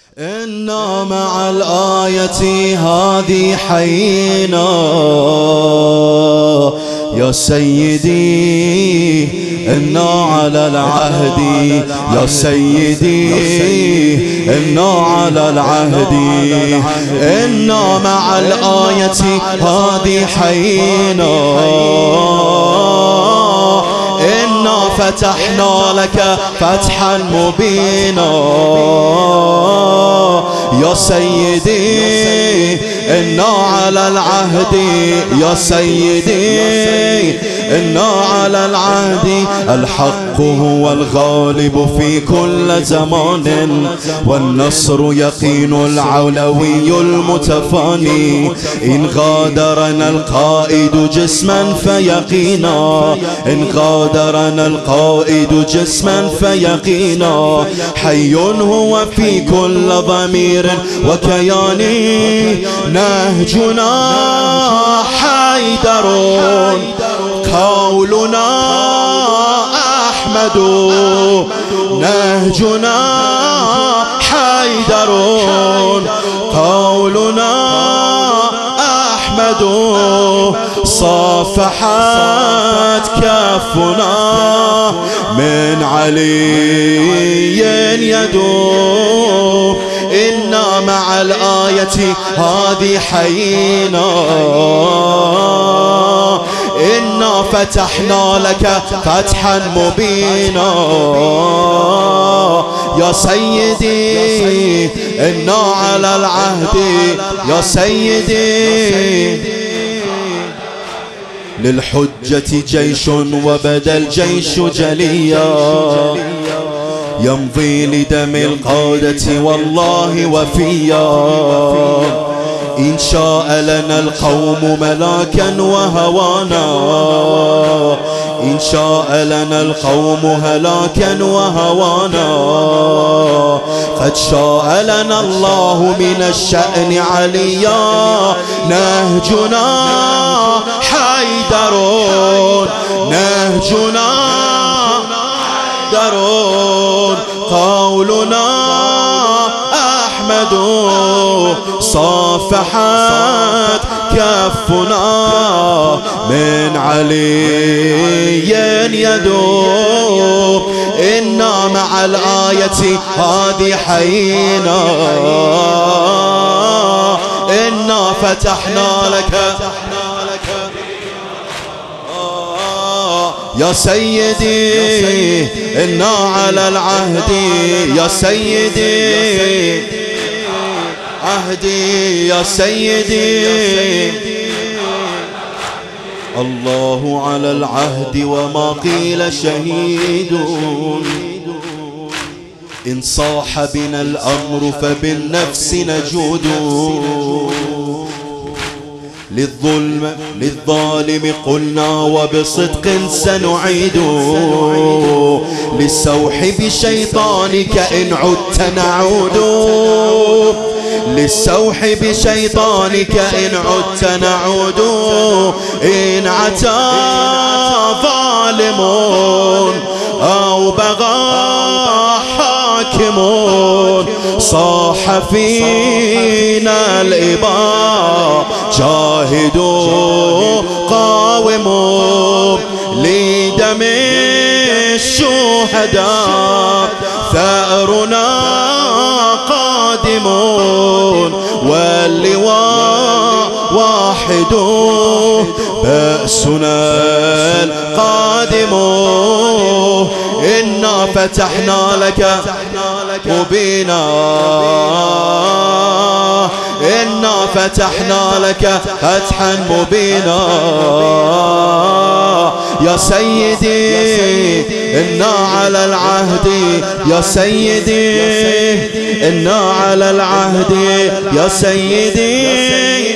إنا مع الآية هذه حينا يا سيدي، إنا على العهد يا سيدي، إنا على العهد. إنا مع الآية هذه حينا إنا فتحنا لك فتحا مبينا يا سيدي، إنا على العهد يا سيدي، إنا على العهد. الحق هو الغالب في كل زمان، والنصر يقين العلوي المتفاني. إن غادرنا القائد جسما فيقينا، إن غادرنا القائد جسما فيقينا. حي هو في كل ضمير وكيان، نهجنا حيدر، قولنا أحمد. نهجنا حيدر، قولنا أحمد. صافحت كفنا من علي يدوم. إنا مع الآية هذه حينا إنا فتحنا لك فتحا مبينا يا سيدي، إنا على العهد يا سيدي. للحجة جيش وبدا الجيش جليا، يمضي لدم القادة والله وفيا. إن شاء لنا القوم ملاكا وهوانا، إن شاء لنا القوم هلاكا وهوانا. قد شاء لنا الله من الشأن عليا. نهجنا حيدر، نهجنا حيدر، قولنا أحمد. صافحت كفنا من علي يدوم. إنا مع الآية هذه حينا إنا فتحنا لك يا سيدي، إنا على العهد يا سيدي، عهدي يا سيدي. الله على العهد وما قيل شهيد. إن صاح بنا الأمر فبالنفس نجود. للظالم قلنا وبصدق سنعيد. للسوح بشيطانك إن عدت نعود. للسوح بشيطانك إن عدت نعود. إن عتى ظالم أو بغى حاكم، صاح فينا الإباء جاهدوا قاوموا. لدم الشهداء ثأرنا قادمون، واللواء واحد بأسنا القادم. إنا فتحنا لك مبينا، إنا فتحنا لك فتحا مبينا يا سيدي. إنا على العهد يا سيدي، إنا على العهد يا سيدي.